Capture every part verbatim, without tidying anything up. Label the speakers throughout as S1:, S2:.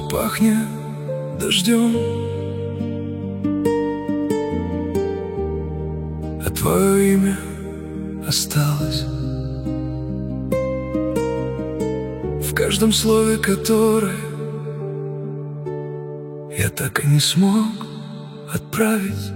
S1: пахнет дождем, а твое имя осталось в каждом слове, которое я так и не смог отправить.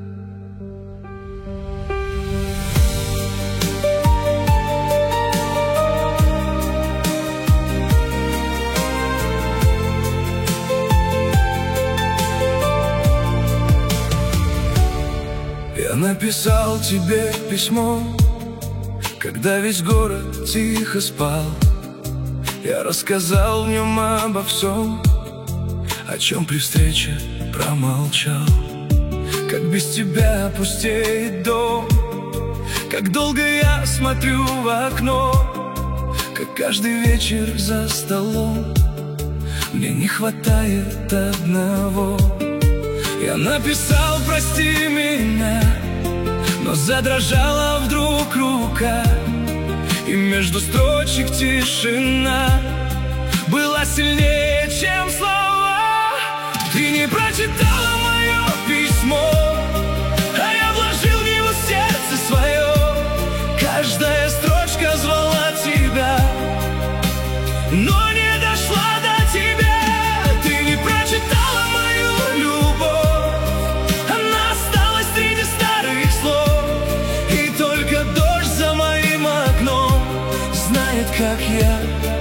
S1: Я написал тебе письмо, когда весь город тихо спал. Я рассказал в нем обо всем, о чем при встрече промолчал. Как без тебя пустеет дом, как долго я смотрю в окно, как каждый вечер за столом мне не хватает одного. Я написал «прости меня», но задрожала вдруг рука, и между строчек тишина была сильнее, чем слова. Ты не прочитала мое письмо, а я вложил в него сердце свое. Каждая строчка звала тебя, но не дошла до тебя. Ты не прочитала мою любовь, она осталась среди старых слов. И только дождь за моим окном знает, как я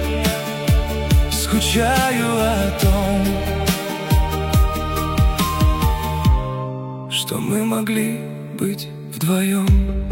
S1: скучаю о том, что мы могли быть вдвоем.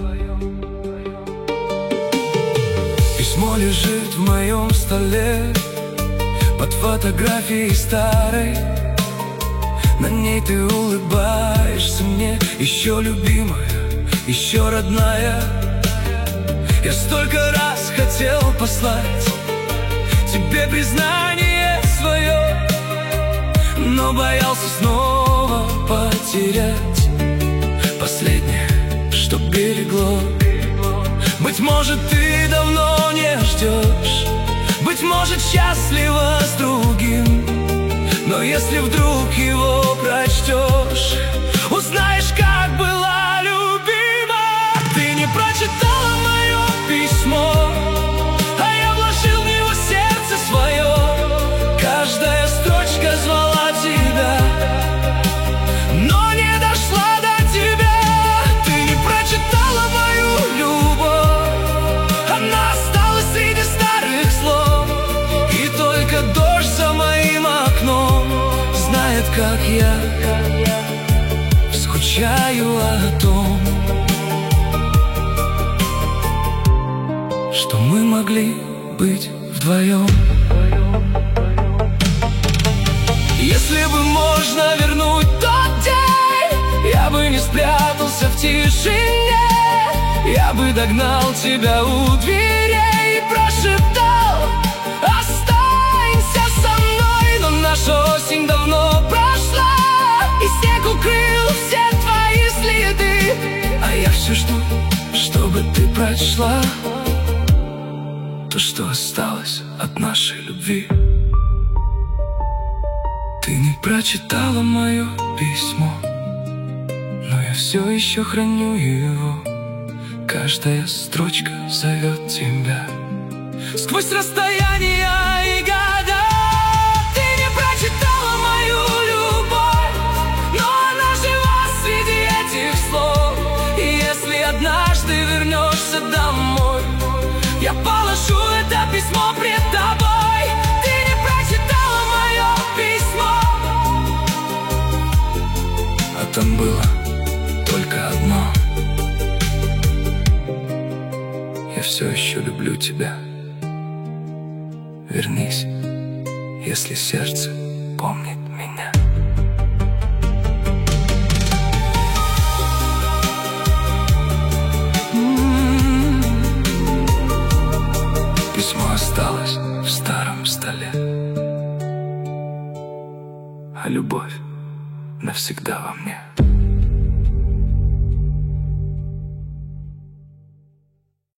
S1: Письмо лежит в моем столе под фотографией старой. На ней ты улыбаешься мне, еще любимая, еще родная. Я столько раз хотел послать тебе признание свое, но боялся снова потерять последнее, что берегло. Быть может, ты давно не ждешь, быть может, счастлива с другим, но если вдруг его прочтешь, узнаешь, как была любима. Ты не прочитала мое письмо, а я вложил в него сердце свое. Каждая строчка звала тебя, но не дошла до тебя. Ты не прочитала мою любовь, она осталась среди старых слов. И только дождь за моим окном знает, как я скучаю о том, что мы могли быть вдвоем. Если бы можно вернуть тот день, я бы не спрятался в тишине, я бы догнал тебя у дверей и прошептал: останься со мной. Но наша осень давно прошла, и снег укрыл все твои следы, а я все жду, чтобы ты прочла то, что осталось от нашей любви. Ты не прочитала мое письмо, но я все еще храню его. Каждая строчка зовет тебя сквозь расстояние и года. Ты не прочитала мою любовь, но она жива среди этих слов. И если однажды вернешься домой, я положу это письмо пред тобой. Ты не прочитала мое письмо, а там было только одно: я все еще люблю тебя. Вернись, если сердце помнит меня. Письмо осталось в старом столе, а любовь навсегда во мне.